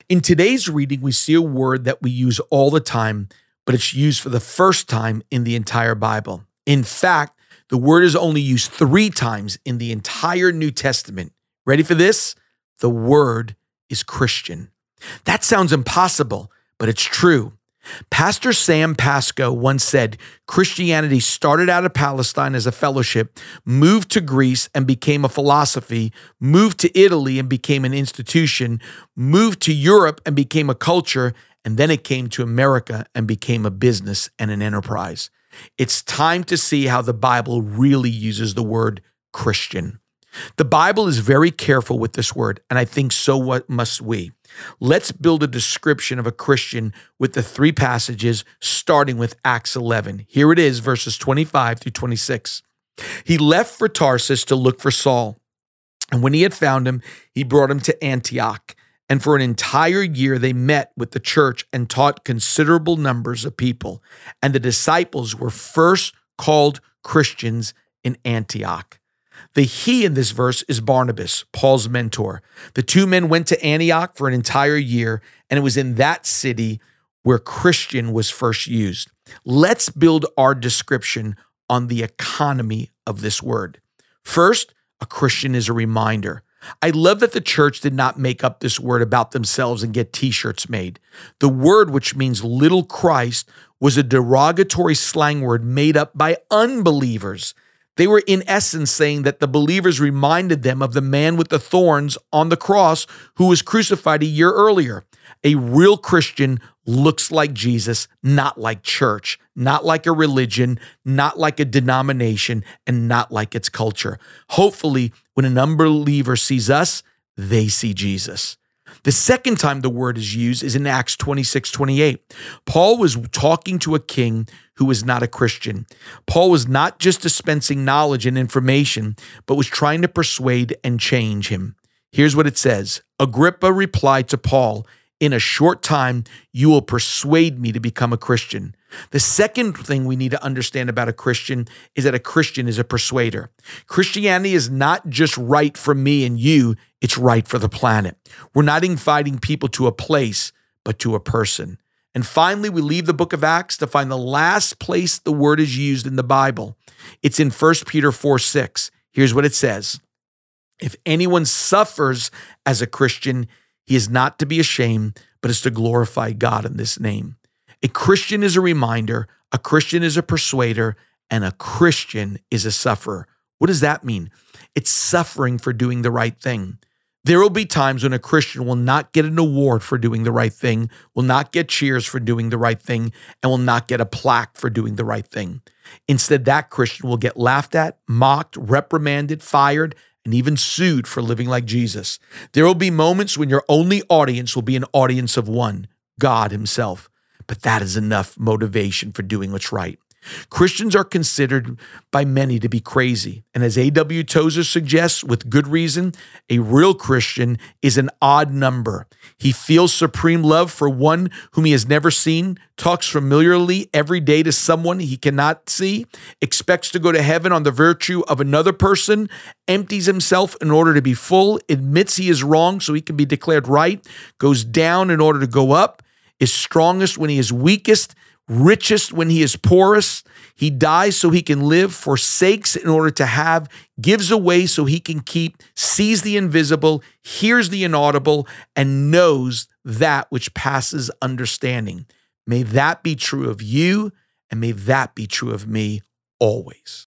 In today's reading, we see a word that we use all the time, but it's used for the first time in the entire Bible. In fact, the word is only used 3 times in the entire New Testament. Ready for this? The word is Christian. That sounds impossible, but it's true. Pastor Sam Pasco once said, Christianity started out of Palestine as a fellowship, moved to Greece and became a philosophy, moved to Italy and became an institution, moved to Europe and became a culture, and then it came to America and became a business and an enterprise. It's time to see how the Bible really uses the word Christian. The Bible is very careful with this word, and I think so what must we. Let's build a description of a Christian with the 3 passages, starting with Acts 11. Here it is, verses 25 through 26. He left for Tarsus to look for Saul, and when he had found him, he brought him to Antioch. And for an entire year, they met with the church and taught considerable numbers of people. And the disciples were first called Christians in Antioch. The he in this verse is Barnabas, Paul's mentor. The 2 men went to Antioch for an entire year, and it was in that city where Christian was first used. Let's build our description on the economy of this word. First, a Christian is a reminder. I love that the church did not make up this word about themselves and get t-shirts made. The word, which means little Christ, was a derogatory slang word made up by unbelievers. They were in essence saying that the believers reminded them of the man with the thorns on the cross who was crucified a year earlier. A real Christian looks like Jesus, not like church, not like a religion, not like a denomination, and not like its culture. Hopefully, when an unbeliever sees us, they see Jesus. The second time the word is used is in Acts 26:28. Paul was talking to a king who was not a Christian. Paul was not just dispensing knowledge and information, but was trying to persuade and change him. Here's what it says. Agrippa replied to Paul, in a short time, you will persuade me to become a Christian. The second thing we need to understand about a Christian is that a Christian is a persuader. Christianity is not just right for me and you, it's right for the planet. We're not inviting people to a place, but to a person. And finally, we leave the book of Acts to find the last place the word is used in the Bible. It's in 1 Peter 4:6. Here's what it says. If anyone suffers as a Christian, he is not to be ashamed, but is to glorify God in this name. A Christian is a reminder, a Christian is a persuader, and a Christian is a sufferer. What does that mean? It's suffering for doing the right thing. There will be times when a Christian will not get an award for doing the right thing, will not get cheers for doing the right thing, and will not get a plaque for doing the right thing. Instead, that Christian will get laughed at, mocked, reprimanded, fired, and even sued for living like Jesus. There will be moments when your only audience will be an audience of one, God himself. But that is enough motivation for doing what's right. Christians are considered by many to be crazy. And as A.W. Tozer suggests, with good reason, a real Christian is an odd number. He feels supreme love for one whom he has never seen, talks familiarly every day to someone he cannot see, expects to go to heaven on the virtue of another person, empties himself in order to be full, admits he is wrong so he can be declared right, goes down in order to go up, is strongest when he is weakest, richest when he is poorest. He dies so he can live, forsakes in order to have, gives away so he can keep, sees the invisible, hears the inaudible, and knows that which passes understanding. May that be true of you, and may that be true of me always.